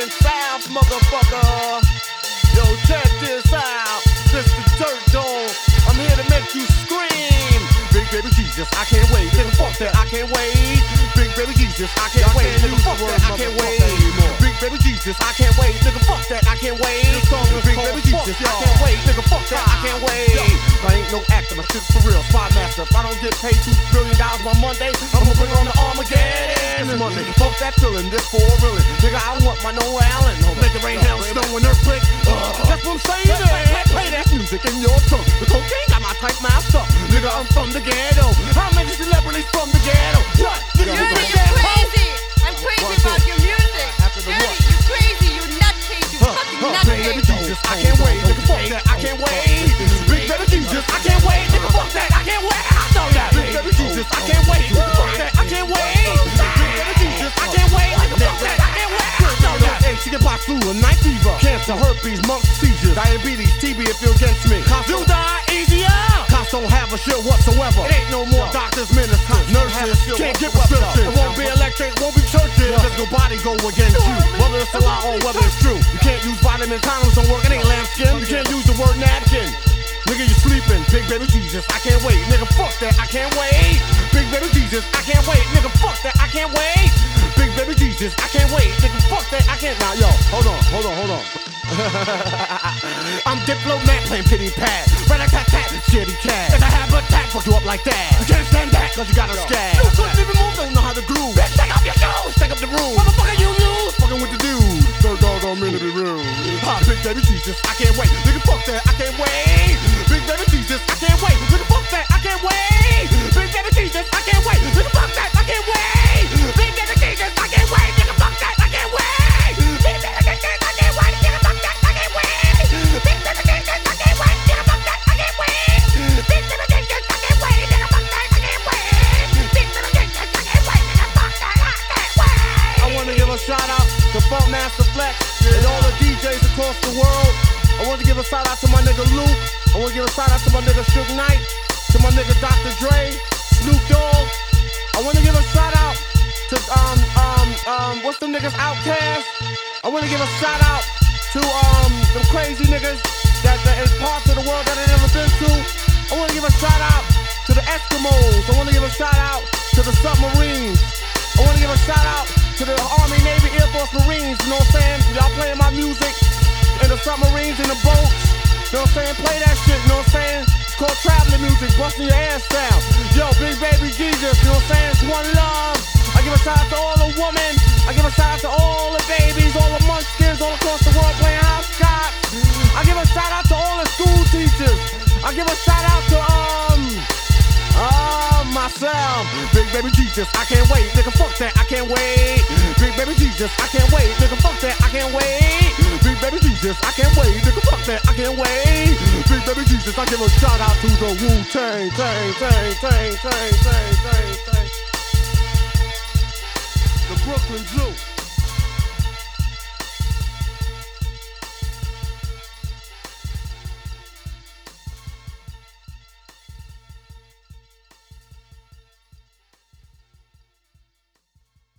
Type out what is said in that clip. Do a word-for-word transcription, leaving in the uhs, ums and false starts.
Brooklyn South, motherfucker. Yo, check this out. This the Dirt Dome. I'm here to make you scream. Big baby Jesus, I can't wait. Nigga, fuck that, I can't wait. Big baby Jesus, I can't wait. Nigga, fuck that, I can't wait. Big baby Jesus, I can't wait. Nigga, fuck that, I can't wait. Big baby Jesus, I can't wait. Nigga, fuck that, I can't wait. I ain't no actor, my shit's for real. Spy master. If I don't get paid two billion dollars by Monday, I'ma bring on the Armageddon. Monday, fuck that feeling, this for a real. Nigga, I want my Noah Allen. Make it rain, hell, snow, and earthquake. Uh, that's what I'm saying. Play, play that music in your tongue. The cocaine got my type master. Nigga, I'm from the ghetto. How many celebrities from the ghetto? What? Nigga, Dirty, you crazy. I'm crazy about your music. Dirty, you crazy. You nutcase. You fucking nutcase. Big baby Jesus, I can't wait. Nigga, fuck that. I can't wait. Big baby Jesus, I can't wait. Nigga, fuck that. I can't wait. I know that. Big baby Jesus, I can't wait. Fuck that. I can't wait. Big baby Jesus, I can't wait. Nigga, fuck that. I can't wait. I know that. Hey, she get by flu, a night fever, cancer, herpes, mumps, seizures, diabetes, T B if you're against me. Cops, you die easier. Cops don't have a shit whatsoever. It ain't no more doctors, ministers, nurses. Can't get prescriptions. It won't be electric, won't be churches. Just go body go against you. Whether it's a lie or whether it's true. You can't use vitamin condoms, don't work. It ain't lambskin. You can't use the word napkin. Nigga, you sleeping. Big baby Jesus, I can't wait. Nigga, fuck that, I can't wait. Big baby Jesus, I can't wait. Nigga, fuck that, I can't wait. Big baby Jesus, I can't wait. Nigga, fuck that, I can't. Now, yo, hold on, hold on, hold on. I'm diplomat playing pity pad. Rat-a-tat-tat, shitty cat. If I have a attack, fuck you up like that. You can't stand that, cause you got a scab. You couldn't even move, don't know how to groove. Bitch, take off your shoes, take up the room. Motherfucker, you lose. Fucking with the dude. Third dog don't mean to be rude. Ha, big baby Jesus, I can't wait. Nigga, fuck that, I can't wait. Big baby Jesus, I can't wait. Nigga, fuck that, I can't wait. Big baby Jesus, I can't wait. Nigga, fuck that, I can't wait. Big baby Jesus, I can't wait. Nigga, fuck that, I can't wait. Big baby Jesus, I can't wait. Nigga, fuck that, I can't wait. Big baby Jesus, I can't wait. Nigga, fuck that, I can't wait. Big baby Jesus, I can't wait. Nigga, fuck that, I can't wait. Big baby Jesus, I can't wait. Nigga, fuck that, I can't wait. I wanna give a shout out to Funk Master Flex and all the D Js across the world. I want to give a shout out to my nigga Luke. I want to give a shout out to my nigga Suge Knight, to my nigga Doctor Dre, Snoop Dogg. I want to give a shout out to um um um what's the niggas Outkast. I want to give a shout out to um them crazy niggas that that is parts of the world that I never been to. I want to give a shout out to the Eskimos. I want to give a shout out to the submarines. I want to give a shout out to the Army, Navy, Air Force, Marines. You know what I'm saying? Y'all playing my music in the submarines, in the boats. You know what I'm saying? Play that shit, you know what I'm saying? It's called traveling music, busting your ass down. Yo, big baby Jesus, you know what I'm saying? It's one love. I give a shout out to all the women. I give a shout out to all the babies, all the munchkins all across the world playing hopscotch. I give a shout out to all the school teachers. I give a shout out to, um, uh, myself. Big baby Jesus, I can't wait. Nigga, fuck that, I can't wait. Big baby Jesus, I can't wait. Nigga, fuck that, I can't wait. Big baby Jesus, I can't wait. Nigga, fuck that, I can't wait. Big baby Jesus, I give a shout out to the Wu-Tang, Tang, Tang, Tang, Tang, Tang, Tang, Tang. The Brooklyn Zoo.